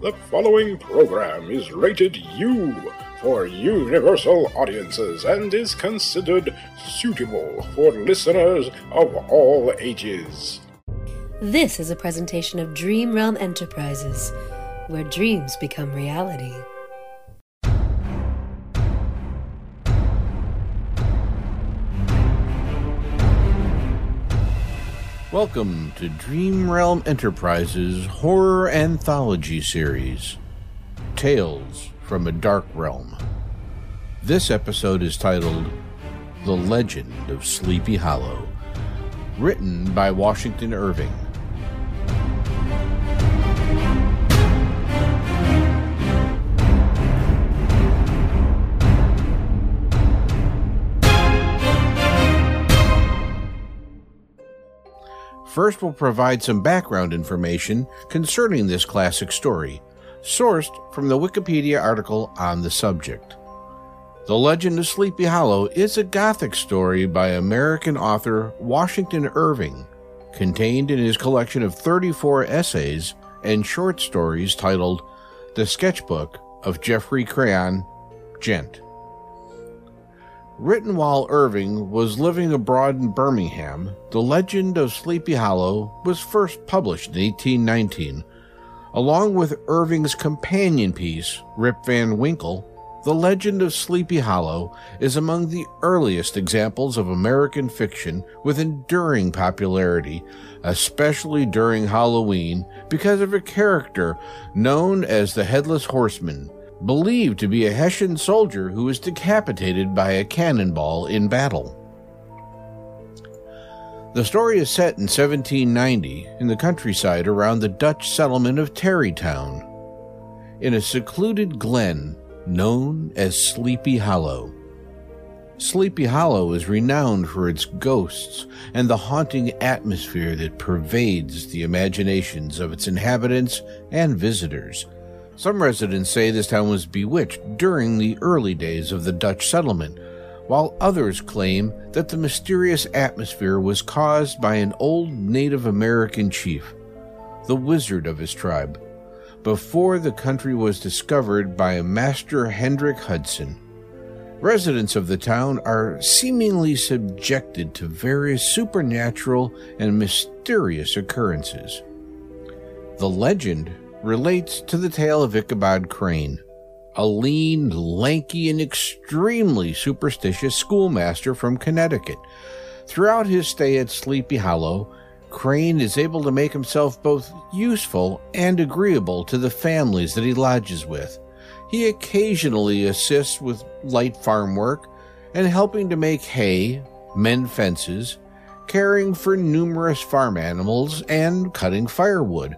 The following program is rated U for universal audiences and is considered suitable for listeners of all ages. This is a presentation of Dream Realm Enterprises, where dreams become reality. Welcome to Dream Realm Enterprises' horror anthology series, Tales from a Dark Realm. This episode is titled The Legend of Sleepy Hollow, written by Washington Irving. First, we'll provide some background information concerning this classic story, sourced from the Wikipedia article on the subject. The Legend of Sleepy Hollow is a Gothic story by American author Washington Irving, contained in his collection of 34 essays and short stories titled The Sketchbook of Geoffrey Crayon, Gent. Written while Irving was living abroad in Birmingham, The Legend of Sleepy Hollow was first published in 1819. Along with Irving's companion piece, Rip Van Winkle, The Legend of Sleepy Hollow is among the earliest examples of American fiction with enduring popularity, especially during Halloween, because of a character known as the Headless Horseman, believed to be a Hessian soldier who was decapitated by a cannonball in battle. The story is set in 1790 in the countryside around the Dutch settlement of Tarrytown, in a secluded glen known as Sleepy Hollow. Sleepy Hollow is renowned for its ghosts and the haunting atmosphere that pervades the imaginations of its inhabitants and visitors. Some residents say this town was bewitched during the early days of the Dutch settlement, while others claim that the mysterious atmosphere was caused by an old Native American chief, the wizard of his tribe, before the country was discovered by Master Hendrik Hudson. Residents of the town are seemingly subjected to various supernatural and mysterious occurrences. The legend relates to the tale of Ichabod Crane, a lean, lanky, and extremely superstitious schoolmaster from Connecticut. Throughout his stay at Sleepy Hollow, Crane is able to make himself both useful and agreeable to the families that he lodges with. He occasionally assists with light farm work and helping to make hay, mend fences, caring for numerous farm animals, and cutting firewood.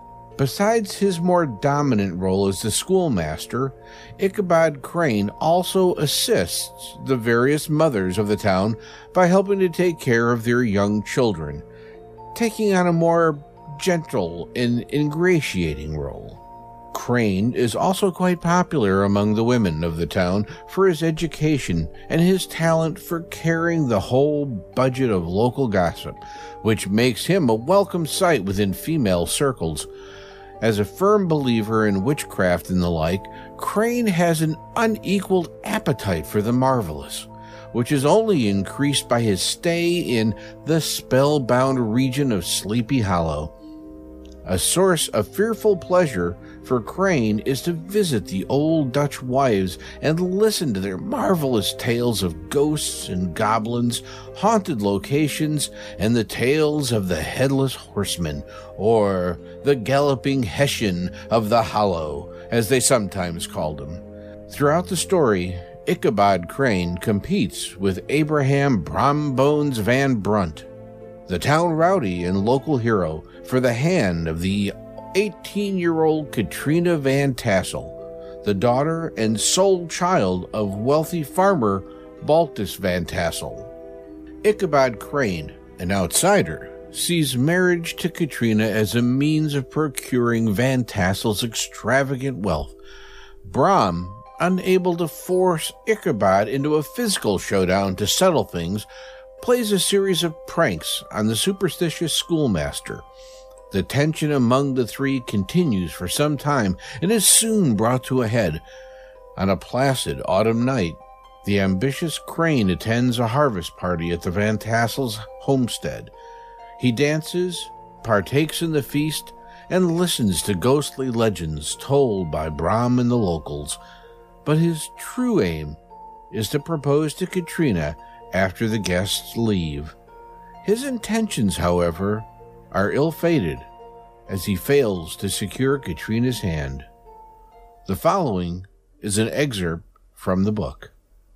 Besides his more dominant role as the schoolmaster, Ichabod Crane also assists the various mothers of the town by helping to take care of their young children, taking on a more gentle and ingratiating role. Crane is also quite popular among the women of the town for his education and his talent for carrying the whole budget of local gossip, which makes him a welcome sight within female circles. As a firm believer in witchcraft and the like, Crane has an unequaled appetite for the marvelous, which is only increased by his stay in the spellbound region of Sleepy Hollow. A source of fearful pleasure for Crane is to visit the old Dutch wives and listen to their marvelous tales of ghosts and goblins, haunted locations, and the tales of the Headless Horseman, or the Galloping Hessian of the Hollow, as they sometimes called him. Throughout the story, Ichabod Crane competes with Abraham Brombones Van Brunt, the town rowdy and local hero, for the hand of the 18-year-old Katrina Van Tassel, the daughter and sole child of wealthy farmer Baltus Van Tassel. Ichabod Crane, an outsider, sees marriage to Katrina as a means of procuring Van Tassel's extravagant wealth. Brom, unable to force Ichabod into a physical showdown to settle things, plays a series of pranks on the superstitious schoolmaster. The tension among the three continues for some time and is soon brought to a head. On a placid autumn night, the ambitious Crane attends a harvest party at the Van Tassel's homestead. He dances, partakes in the feast, and listens to ghostly legends told by Brom and the locals. But his true aim is to propose to Katrina after the guests leave. His intentions, however, are ill-fated as he fails to secure Katrina's hand. The following is an excerpt from the book.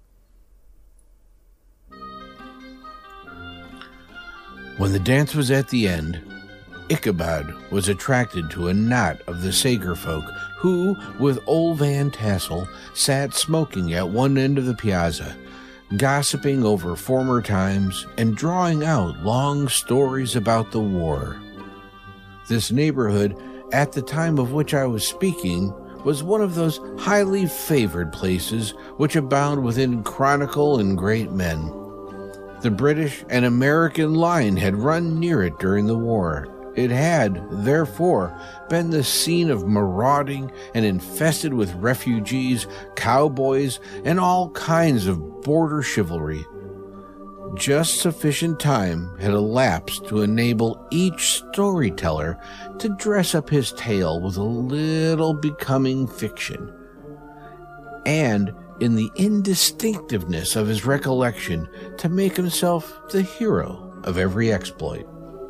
When the dance was at the end, Ichabod was attracted to a knot of the Sager folk who, with old Van Tassel, sat smoking at one end of the piazza, gossiping over former times and drawing out long stories about the war. This neighborhood, at the time of which I was speaking, was one of those highly favored places which abound within chronicle and great men. The British and American line had run near it during the war. It had, therefore, been the scene of marauding and infested with refugees, cowboys, and all kinds of border chivalry. Just sufficient time had elapsed to enable each storyteller to dress up his tale with a little becoming fiction, and in the indistinctiveness of his recollection to make himself the hero of every exploit.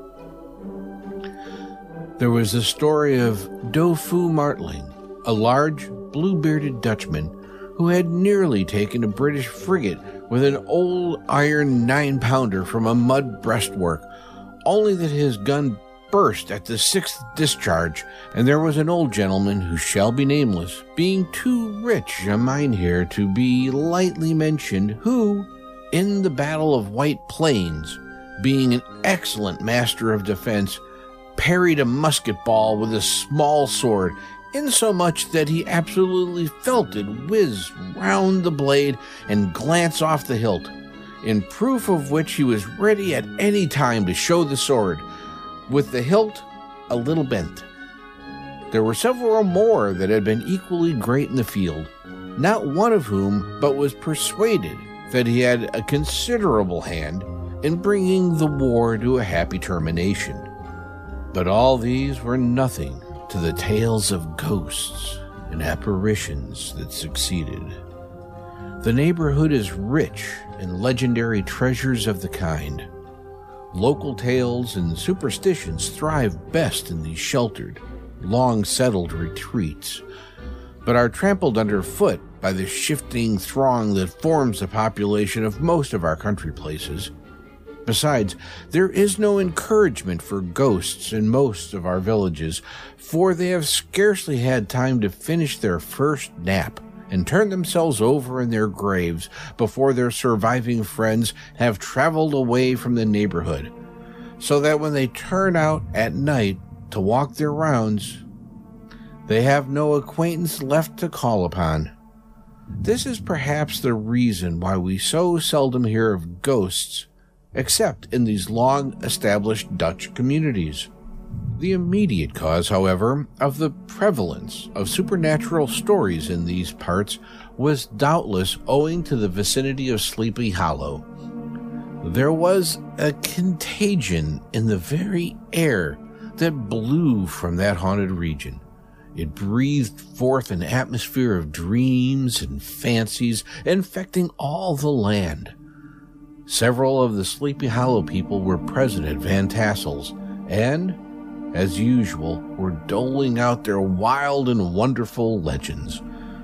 There was the story of Dofu Martling, a large, blue-bearded Dutchman who had nearly taken a British frigate with an old iron 9-pounder from a mud breastwork, only that his gun burst at the 6th discharge, and there was an old gentleman who shall be nameless, being too rich a mynheer to be lightly mentioned, who, in the Battle of White Plains, being an excellent master of defense, parried a musket ball with a small sword, insomuch that he absolutely felt it whiz round the blade and glance off the hilt, in proof of which he was ready at any time to show the sword, with the hilt a little bent. There were several more that had been equally great in the field, not one of whom but was persuaded that he had a considerable hand in bringing the war to a happy termination. But all these were nothing to the tales of ghosts and apparitions that succeeded. The neighborhood is rich in legendary treasures of the kind. Local tales and superstitions thrive best in these sheltered, long-settled retreats, but are trampled underfoot by the shifting throng that forms the population of most of our country places. Besides, there is no encouragement for ghosts in most of our villages, for they have scarcely had time to finish their first nap and turn themselves over in their graves before their surviving friends have traveled away from the neighborhood, so that when they turn out at night to walk their rounds, they have no acquaintance left to call upon. This is perhaps the reason why we so seldom hear of ghosts except in these long-established Dutch communities. The immediate cause, however, of the prevalence of supernatural stories in these parts was doubtless owing to the vicinity of Sleepy Hollow. There was a contagion in the very air that blew from that haunted region. It breathed forth an atmosphere of dreams and fancies, infecting all the land. Several of the Sleepy Hollow people were present at Van Tassel's, and, as usual, were doling out their wild and wonderful legends.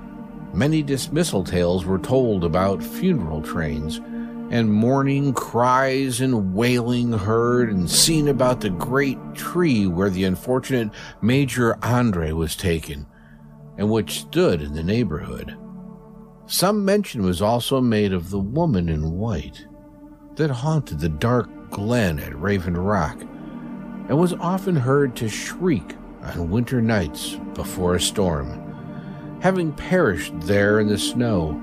Many dismissal tales were told about funeral trains, and mourning cries and wailing heard and seen about the great tree where the unfortunate Major Andre was taken, and which stood in the neighborhood. Some mention was also made of the woman in white that haunted the dark glen at Raven Rock, and was often heard to shriek on winter nights before a storm, having perished there in the snow.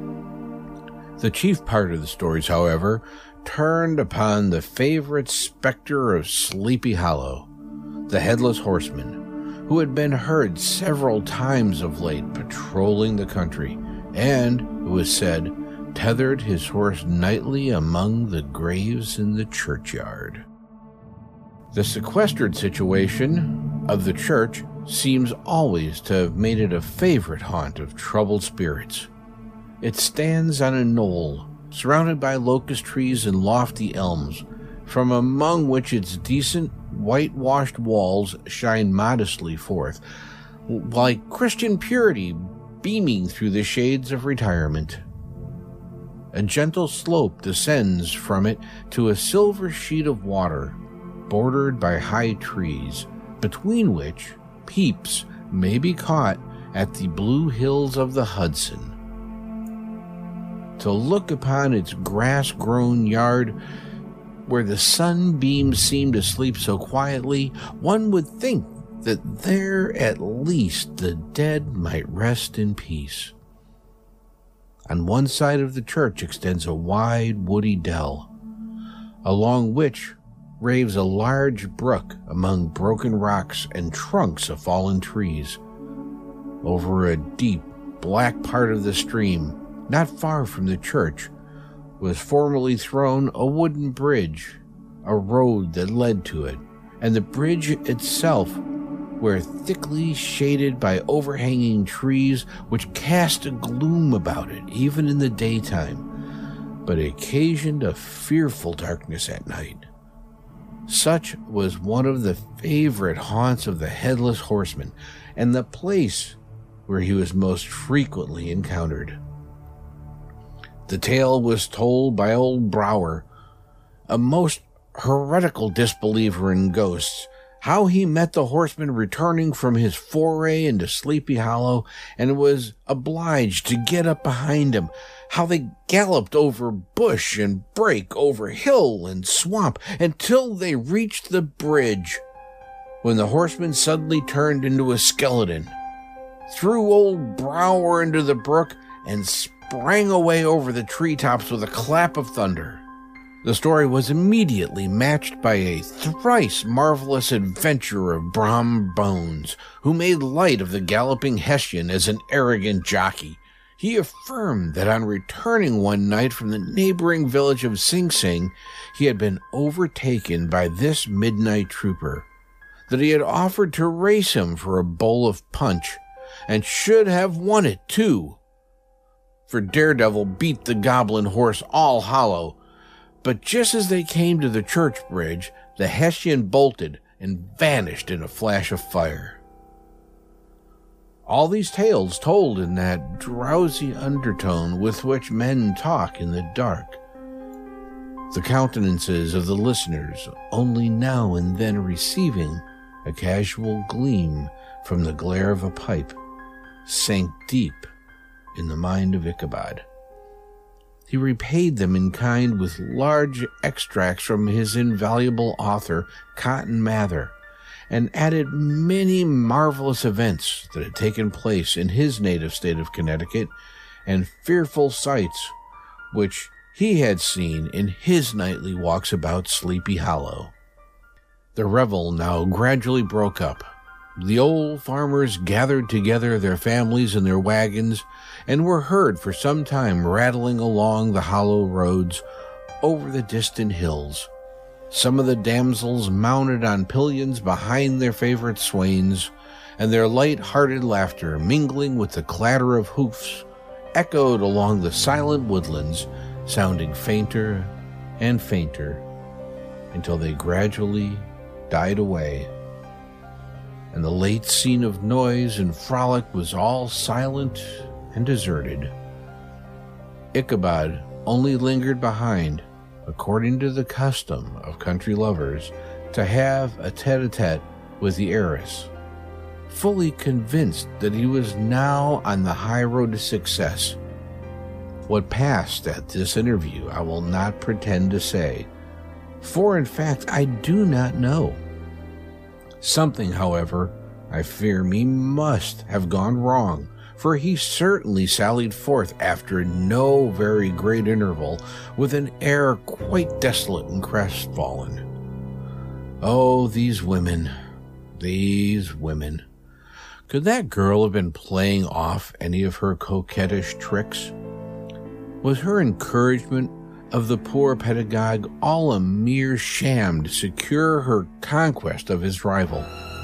The chief part of the stories, however, turned upon the favorite specter of Sleepy Hollow, the Headless Horseman, who had been heard several times of late patrolling the country, and, it was said, tethered his horse nightly among the graves in the churchyard. The sequestered situation of the church seems always to have made it a favorite haunt of troubled spirits. It stands on a knoll, surrounded by locust trees and lofty elms, from among which its decent whitewashed walls shine modestly forth, like Christian purity beaming through the shades of retirement. A gentle slope descends from it to a silver sheet of water, bordered by high trees, between which peeps may be caught at the blue hills of the Hudson. To look upon its grass-grown yard, where the sunbeams seem to sleep so quietly, one would think that there at least the dead might rest in peace. On one side of the church extends a wide woody dell, along which raves a large brook among broken rocks and trunks of fallen trees. Over a deep, black part of the stream, not far from the church, was formerly thrown a wooden bridge, a road that led to it, and the bridge itself were thickly shaded by overhanging trees which cast a gloom about it even in the daytime, but occasioned a fearful darkness at night. Such was one of the favorite haunts of the Headless Horseman, and the place where he was most frequently encountered. The tale was told by old Brower, a most heretical disbeliever in ghosts, how he met the horseman returning from his foray into Sleepy Hollow and was obliged to get up behind him, how they galloped over bush and brake, over hill and swamp, until they reached the bridge, when the horseman suddenly turned into a skeleton, threw old Brower into the brook, and sprang away over the treetops with a clap of thunder. The story was immediately matched by a thrice marvelous adventure of Brom Bones, who made light of the galloping Hessian as an arrogant jockey. He affirmed that on returning one night from the neighboring village of Sing Sing, he had been overtaken by this midnight trooper, that he had offered to race him for a bowl of punch, and should have won it too, for Daredevil beat the goblin horse all hollow. But just as they came to the church bridge, the Hessian bolted and vanished in a flash of fire. All these tales told in that drowsy undertone with which men talk in the dark. The countenances of the listeners only now and then receiving a casual gleam from the glare of a pipe, sank deep in the mind of Ichabod. He repaid them in kind with large extracts from his invaluable author, Cotton Mather, and added many marvelous events that had taken place in his native state of Connecticut, and fearful sights which he had seen in his nightly walks about Sleepy Hollow. The revel now gradually broke up. The old farmers gathered together their families in their wagons, and were heard for some time rattling along the hollow roads over the distant hills. Some of the damsels mounted on pillions behind their favorite swains, and their light-hearted laughter, mingling with the clatter of hoofs, echoed along the silent woodlands, sounding fainter and fainter, until they gradually died away, and the late scene of noise and frolic was all silent and deserted. Ichabod only lingered behind, according to the custom of country lovers, to have a tete-a-tete with the heiress, fully convinced that he was now on the high road to success. What passed at this interview I will not pretend to say, for in fact I do not know. Something, however, I fear me must have gone wrong, for he certainly sallied forth after no very great interval, with an air quite desolate and crestfallen. Oh, these women! These women. Could that girl have been playing off any of her coquettish tricks? Was her encouragement of the poor pedagogue all a mere sham to secure her conquest of his rival?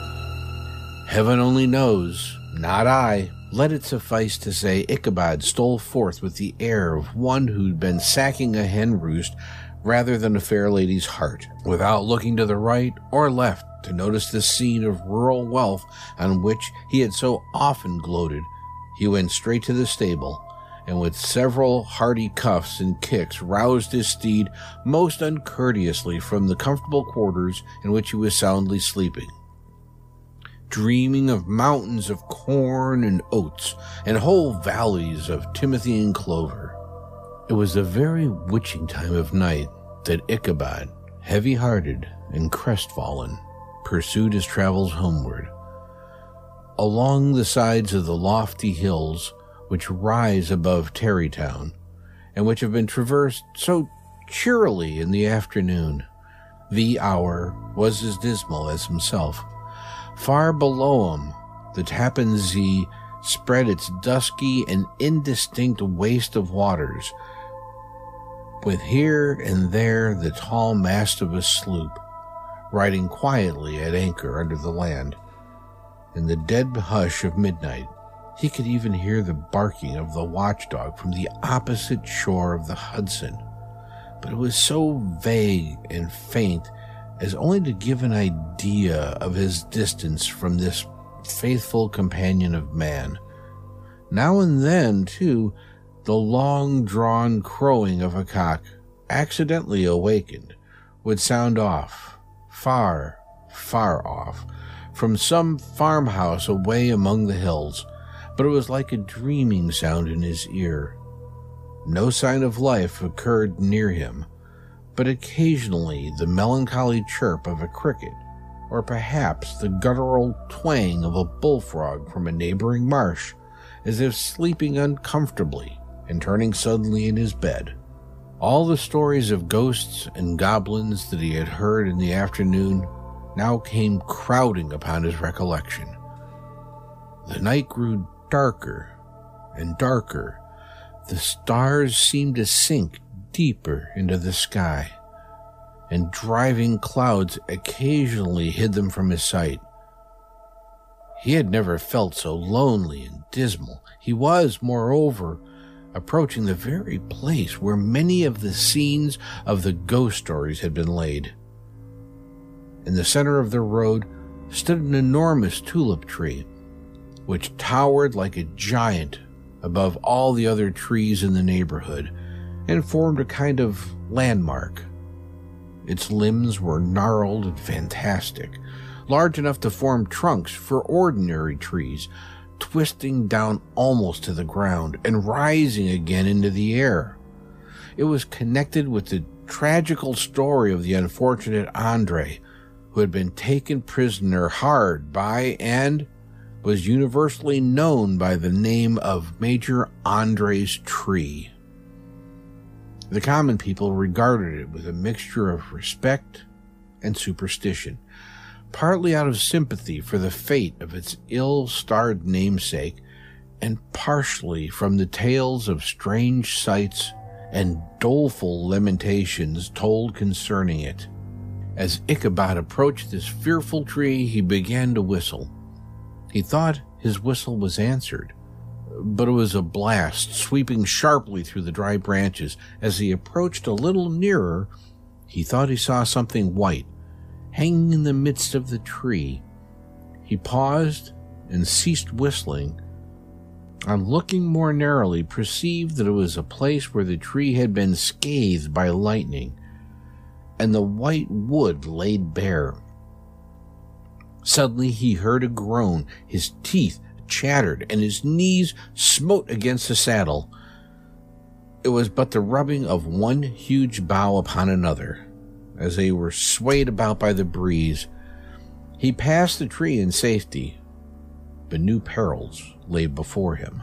Heaven only knows, not I. Let it suffice to say Ichabod stole forth with the air of one who'd been sacking a hen roost rather than a fair lady's heart, without looking to the right or left to notice the scene of rural wealth on which he had so often gloated. He went straight to the stable, and with several hearty cuffs and kicks roused his steed most uncourteously from the comfortable quarters in which he was soundly sleeping, dreaming of mountains of corn and oats and whole valleys of timothy and clover. It was the very witching time of night that Ichabod, heavy-hearted and crestfallen, pursued his travels homeward. Along the sides of the lofty hills which rise above Tarrytown, and which have been traversed so cheerily in the afternoon, the hour was as dismal as himself. Far below him, the Tappan Zee spread its dusky and indistinct waste of waters, with here and there the tall mast of a sloop, riding quietly at anchor under the land. In the dead hush of midnight, he could even hear the barking of the watchdog from the opposite shore of the Hudson, but it was so vague and faint as only to give an idea of his distance from this faithful companion of man. Now and then, too, the long-drawn crowing of a cock, accidentally awakened, would sound off, far, far off, from some farmhouse away among the hills, but it was like a dreaming sound in his ear. No sign of life occurred near him, but occasionally the melancholy chirp of a cricket, or perhaps the guttural twang of a bullfrog from a neighboring marsh, as if sleeping uncomfortably and turning suddenly in his bed. All the stories of ghosts and goblins that he had heard in the afternoon now came crowding upon his recollection. The night grew darker and darker. The stars seemed to sink deeper into the sky, and driving clouds occasionally hid them from his sight. He had never felt so lonely and dismal. He was, moreover, approaching the very place where many of the scenes of the ghost stories had been laid. In the center of the road stood an enormous tulip tree, which towered like a giant above all the other trees in the neighborhood and formed a kind of landmark. Its limbs were gnarled and fantastic, large enough to form trunks for ordinary trees, twisting down almost to the ground and rising again into the air. It was connected with the tragical story of the unfortunate Andre, who had been taken prisoner hard by and was universally known by the name of Major Andre's Tree. The common people regarded it with a mixture of respect and superstition, partly out of sympathy for the fate of its ill-starred namesake, and partially from the tales of strange sights and doleful lamentations told concerning it. As Ichabod approached this fearful tree, he began to whistle. He thought his whistle was answered, but it was a blast sweeping sharply through the dry branches. As he approached a little nearer, he thought he saw something white hanging in the midst of the tree. He paused and ceased whistling. On looking more narrowly, perceived that it was a place where the tree had been scathed by lightning, and the white wood laid bare. Suddenly he heard a groan, his teeth chattered, and his knees smote against the saddle. It was but the rubbing of one huge bough upon another, as they were swayed about by the breeze. He passed the tree in safety, but new perils lay before him.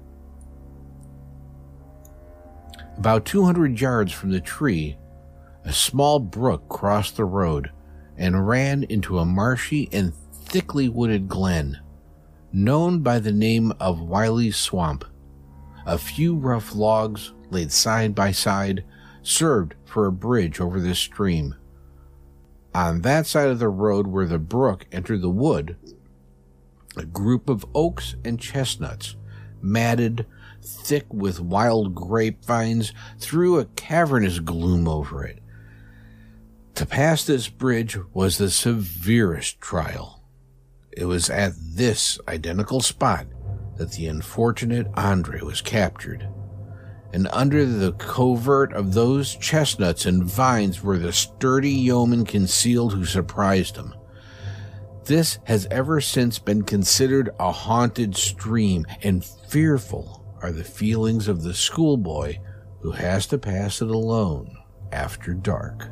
About 200 yards from the tree, a small brook crossed the road and ran into a marshy and thickly wooded glen, known by the name of Wiley's Swamp. A few rough logs, laid side by side, served for a bridge over this stream. On that side of the road where the brook entered the wood, a group of oaks and chestnuts, matted, thick with wild grapevines, threw a cavernous gloom over it. To pass this bridge was the severest trial. It was at this identical spot that the unfortunate Andre was captured, and under the covert of those chestnuts and vines were the sturdy yeomen concealed who surprised him. This has ever since been considered a haunted stream, and fearful are the feelings of the schoolboy who has to pass it alone after dark.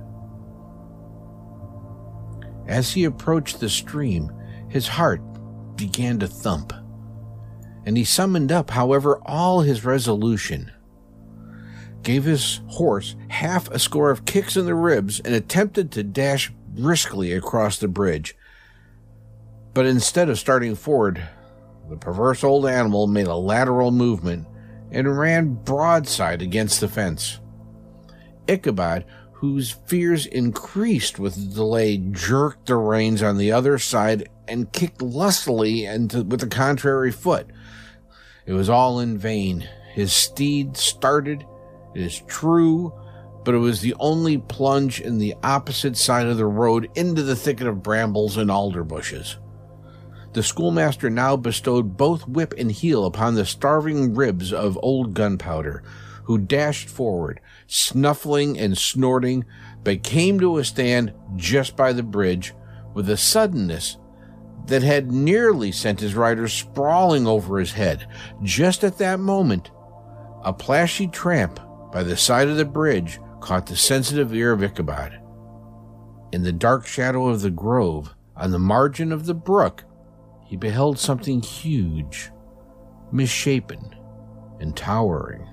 As he approached the stream, his heart began to thump, and he summoned up, however, all his resolution, gave his horse half a score of kicks in the ribs, and attempted to dash briskly across the bridge. But instead of starting forward, the perverse old animal made a lateral movement and ran broadside against the fence. Ichabod, whose fears increased with the delay, jerked the reins on the other side and kicked lustily with the contrary foot. It was all in vain. His steed started, it is true, but it was the only plunge in the opposite side of the road into the thicket of brambles and alder bushes. The schoolmaster now bestowed both whip and heel upon the starving ribs of old Gunpowder, who dashed forward, snuffling and snorting, but came to a stand just by the bridge with a suddenness that had nearly sent his rider sprawling over his head. Just at that moment, a plashy tramp by the side of the bridge caught the sensitive ear of Ichabod. In the dark shadow of the grove, on the margin of the brook, he beheld something huge, misshapen, and towering.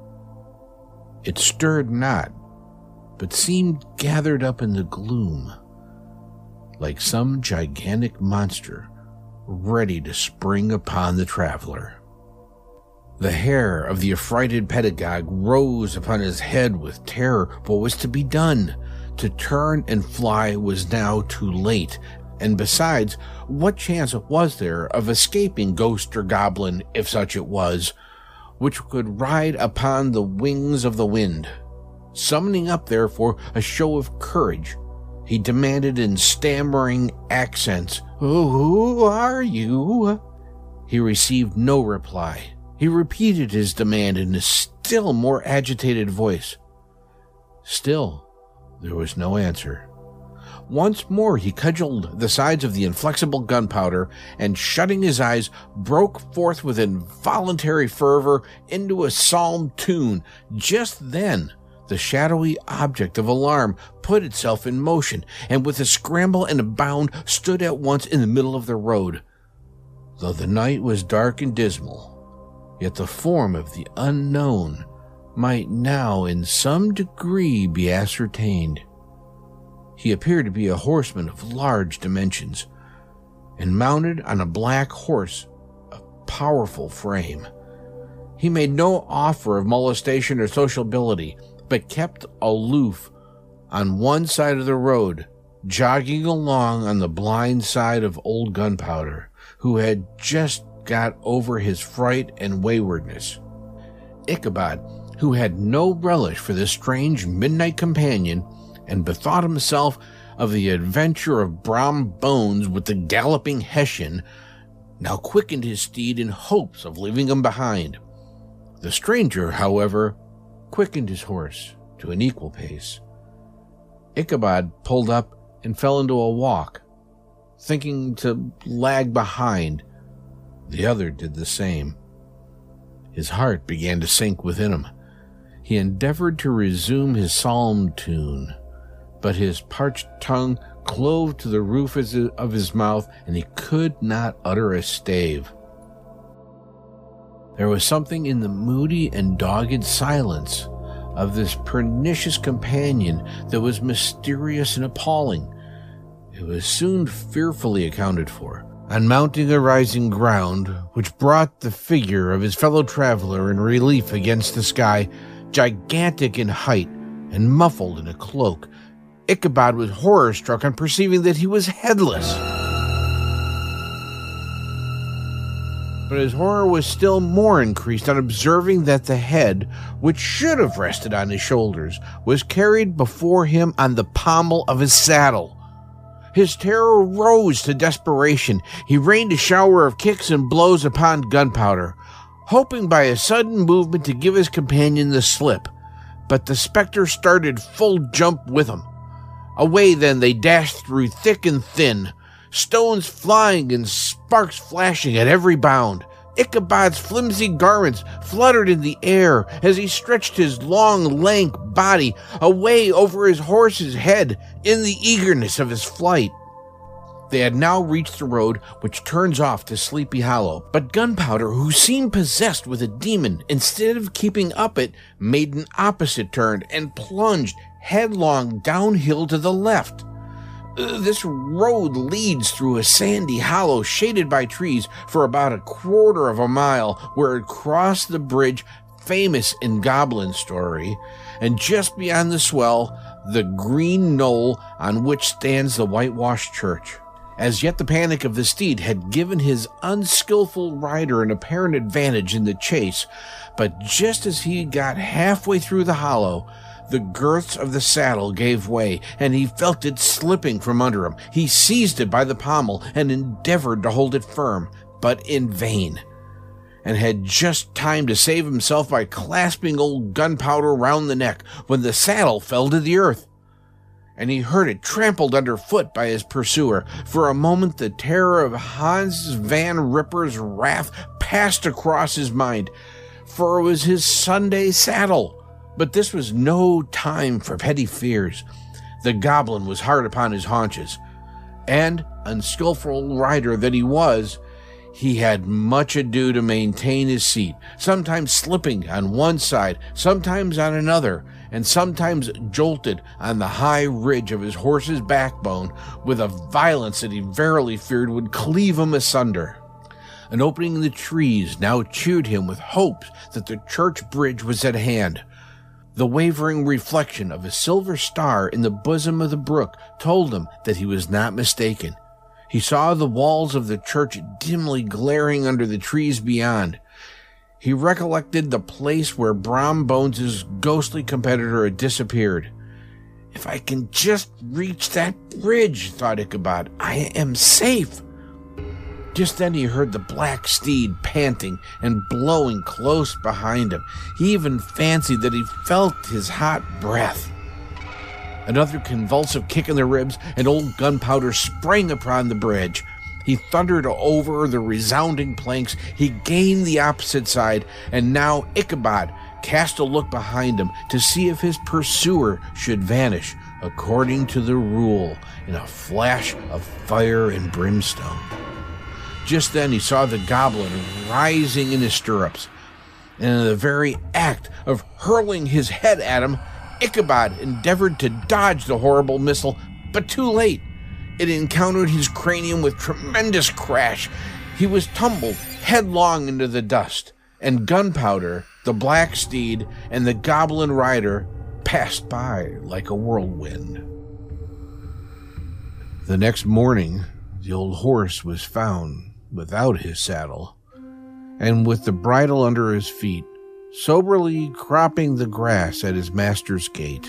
It stirred not, but seemed gathered up in the gloom, like some gigantic monster ready to spring upon the traveler. The hair of the affrighted pedagogue rose upon his head with terror. What was to be done? To turn and fly was now too late. And besides, what chance was there of escaping ghost or goblin, if such it was, which could ride upon the wings of the wind? Summoning up, therefore, a show of courage, he demanded in stammering accents, "Who are you?" He received no reply. He repeated his demand in a still more agitated voice. Still, there was no answer. Once more he cudgeled the sides of the inflexible Gunpowder, and shutting his eyes, broke forth with involuntary fervor into a psalm tune. Just then, the shadowy object of alarm put itself in motion, and with a scramble and a bound stood at once in the middle of the road. Though the night was dark and dismal, yet the form of the unknown might now in some degree be ascertained. He appeared to be a horseman of large dimensions, and mounted on a black horse of powerful frame. He made no offer of molestation or sociability, but kept aloof on one side of the road, jogging along on the blind side of old Gunpowder, who had just got over his fright and waywardness. Ichabod, who had no relish for this strange midnight companion, and bethought himself of the adventure of Brom Bones with the galloping Hessian, now quickened his steed in hopes of leaving him behind. The stranger, however, quickened his horse to an equal pace. Ichabod pulled up and fell into a walk, thinking to lag behind. The other did the same. His heart began to sink within him. He endeavored to resume his psalm tune, but his parched tongue clove to the roof of his mouth, and he could not utter a stave. There was something in the moody and dogged silence of this pernicious companion that was mysterious and appalling. it was soon fearfully accounted for. On mounting a rising ground, which brought the figure of his fellow traveler in relief against the sky, gigantic in height and muffled in a cloak, Ichabod was horror-struck on perceiving that he was headless. But his horror was still more increased on observing that the head, which should have rested on his shoulders, was carried before him on the pommel of his saddle. His terror rose to desperation. He rained a shower of kicks and blows upon Gunpowder, hoping by a sudden movement to give his companion the slip. But the specter started full jump with him. Away then they dashed through thick and thin, stones flying and sparks flashing at every bound. Ichabod's flimsy garments fluttered in the air as he stretched his long, lank body away over his horse's head in the eagerness of his flight. They had now reached the road which turns off to Sleepy Hollow, but Gunpowder, who seemed possessed with a demon, instead of keeping up it, made an opposite turn and plunged headlong downhill to the left. This road leads through a sandy hollow shaded by trees for about a quarter of a mile, where it crossed the bridge famous in goblin story, and just beyond the swell, the green knoll on which stands the whitewashed church. As yet the panic of the steed had given his unskillful rider an apparent advantage in the chase, but just as he got halfway through the hollow, the girths of the saddle gave way, and he felt it slipping from under him. He seized it by the pommel and endeavored to hold it firm, but in vain, and had just time to save himself by clasping old Gunpowder round the neck when the saddle fell to the earth, and he heard it trampled underfoot by his pursuer. For a moment the terror of Hans Van Ripper's wrath passed across his mind, for it was his Sunday saddle. But this was no time for petty fears. The goblin was hard upon his haunches, and, unskillful rider that he was, he had much ado to maintain his seat, sometimes slipping on one side, sometimes on another, and sometimes jolted on the high ridge of his horse's backbone with a violence that he verily feared would cleave him asunder. An opening in the trees now cheered him with hopes that the church bridge was at hand. The wavering reflection of a silver star in the bosom of the brook told him that he was not mistaken. He saw the walls of the church dimly glaring under the trees beyond. He recollected the place where Brom Bones' ghostly competitor had disappeared. "If I can just reach that bridge," thought Ichabod, "I am safe." Just then he heard the black steed panting and blowing close behind him. He even fancied that he felt his hot breath. Another convulsive kick in the ribs, and old Gunpowder sprang upon the bridge. He thundered over the resounding planks. He gained the opposite side, and now Ichabod cast a look behind him to see if his pursuer should vanish, according to the rule, in a flash of fire and brimstone. Just then he saw the goblin rising in his stirrups, and in the very act of hurling his head at him, Ichabod endeavored to dodge the horrible missile, but too late. It encountered his cranium with tremendous crash. He was tumbled headlong into the dust, and Gunpowder, the black steed, and the goblin rider passed by like a whirlwind. The next morning, the old horse was found without his saddle, and with the bridle under his feet, soberly cropping the grass at his master's gate.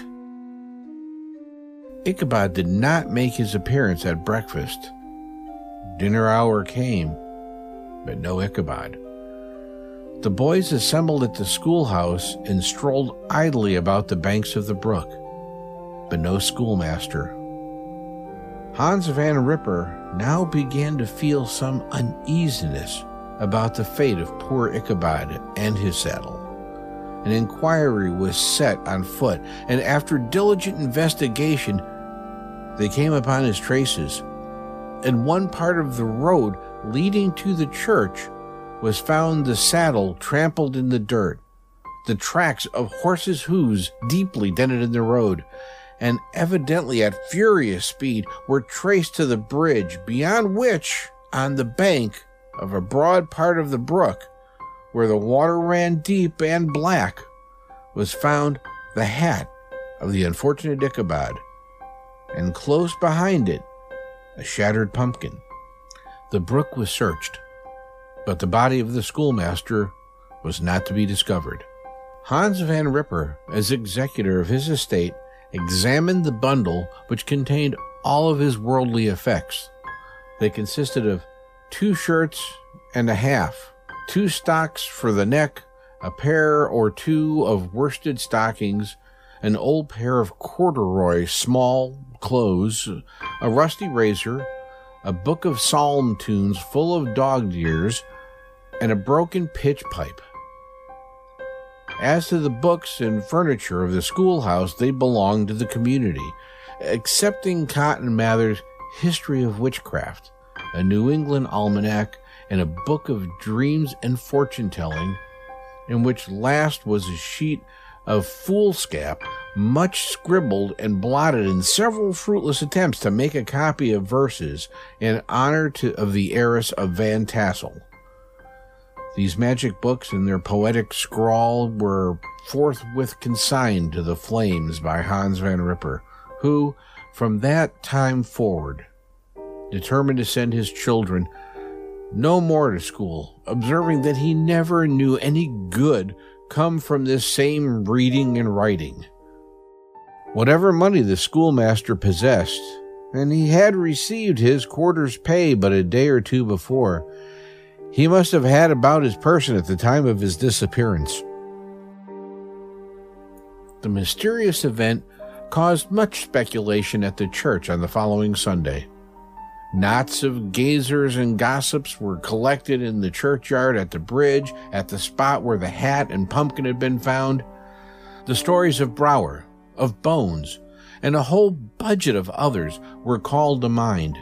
Ichabod did not make his appearance at breakfast. Dinner hour came, but no Ichabod. The boys assembled at the schoolhouse and strolled idly about the banks of the brook, but no schoolmaster. Hans Van Ripper now began to feel some uneasiness about the fate of poor Ichabod and his saddle. An inquiry was set on foot, and after diligent investigation, they came upon his traces. In one part of the road leading to the church was found the saddle trampled in the dirt, the tracks of horses' hooves deeply dented in the road, and evidently at furious speed, were traced to the bridge, beyond which, on the bank of a broad part of the brook, where the water ran deep and black, was found the hat of the unfortunate Ichabod, and close behind it, a shattered pumpkin. The brook was searched, but the body of the schoolmaster was not to be discovered. Hans Van Ripper, as executor of his estate, examined the bundle which contained all of his worldly effects. They consisted of 2 shirts and a half, 2 stocks for the neck, a pair or 2 of worsted stockings, an old pair of corduroy small clothes, a rusty razor, a book of psalm tunes full of dog ears, and a broken pitch pipe. As to the books and furniture of the schoolhouse, they belonged to the community, excepting Cotton Mather's History of Witchcraft, a New England almanac, and a book of dreams and fortune-telling, in which last was a sheet of foolscap, much scribbled and blotted in several fruitless attempts to make a copy of verses in honor of the heiress of Van Tassel. These magic books and their poetic scrawl were forthwith consigned to the flames by Hans Van Ripper, who, from that time forward, determined to send his children no more to school, observing that he never knew any good come from this same reading and writing. Whatever money the schoolmaster possessed, and he had received his quarter's pay but a day or 2 before, he must have had about his person at the time of his disappearance. The mysterious event caused much speculation at the church on the following Sunday. Knots of gazers and gossips were collected in the churchyard, at the bridge, at the spot where the hat and pumpkin had been found. The stories of Brower, of Bones, and a whole budget of others were called to mind.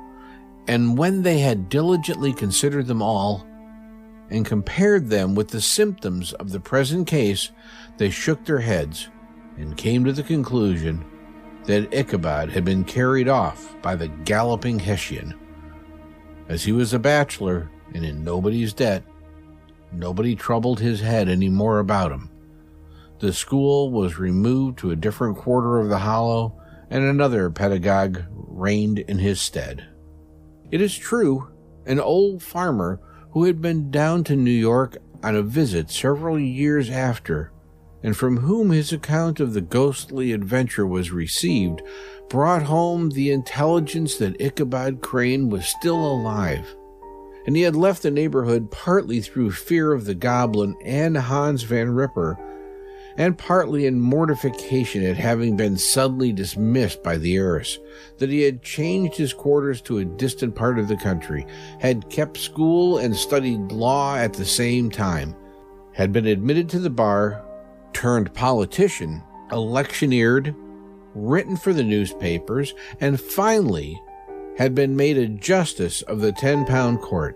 And when they had diligently considered them all, and compared them with the symptoms of the present case, they shook their heads, and came to the conclusion that Ichabod had been carried off by the galloping Hessian. As he was a bachelor, and in nobody's debt, nobody troubled his head any more about him. The school was removed to a different quarter of the hollow, and another pedagogue reigned in his stead. It is true, an old farmer who had been down to New York on a visit several years after, and from whom his account of the ghostly adventure was received, brought home the intelligence that Ichabod Crane was still alive, and he had left the neighborhood partly through fear of the goblin and Hans Van Ripper, and partly in mortification at having been suddenly dismissed by the heiress, that he had changed his quarters to a distant part of the country, had kept school and studied law at the same time, had been admitted to the bar, turned politician, electioneered, written for the newspapers, and finally had been made a justice of the 10-pound court.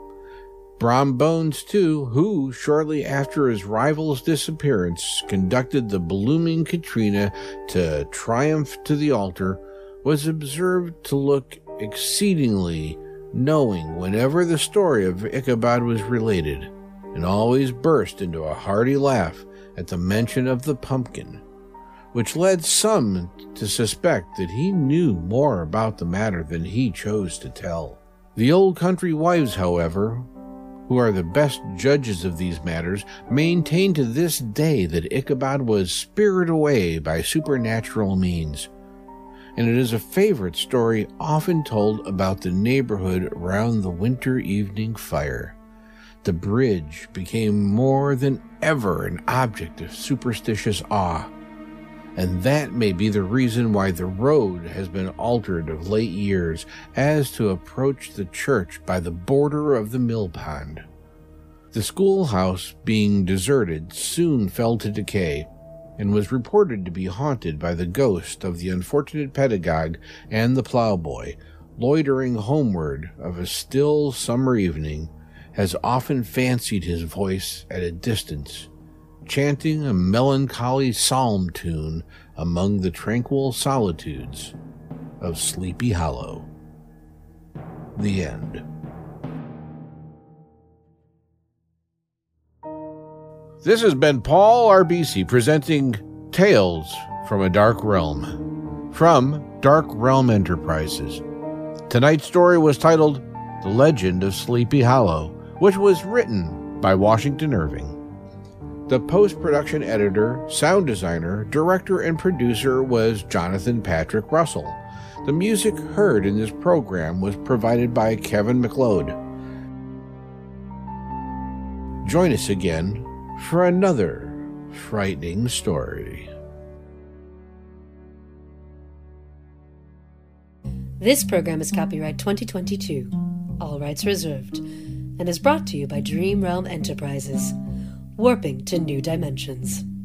Brom Bones, too, who, shortly after his rival's disappearance, conducted the blooming Katrina to triumph to the altar, was observed to look exceedingly knowing whenever the story of Ichabod was related, and always burst into a hearty laugh at the mention of the pumpkin, which led some to suspect that he knew more about the matter than he chose to tell. The old country wives, however, who are the best judges of these matters, maintain to this day that Ichabod was spirited away by supernatural means, and it is a favorite story often told about the neighborhood round the winter evening fire. The bridge became more than ever an object of superstitious awe, and that may be the reason why the road has been altered of late years as to approach the church by the border of the mill pond. The schoolhouse, being deserted, soon fell to decay, and was reported to be haunted by the ghost of the unfortunate pedagogue and the ploughboy, loitering homeward of a still summer evening, has often fancied his voice at a distance, chanting a melancholy psalm tune among the tranquil solitudes of Sleepy Hollow. The end. This has been Paul RBC presenting Tales from a Dark Realm from Dark Realm Enterprises. Tonight's story was titled The Legend of Sleepy Hollow, which was written by Washington Irving. The post-production editor, sound designer, director, and producer was Jonathan Patrick Russell. The music heard in this program was provided by Kevin MacLeod. Join us again for another frightening story. This program is copyright 2022, all rights reserved, and is brought to you by Dream Realm Enterprises, warping to new dimensions.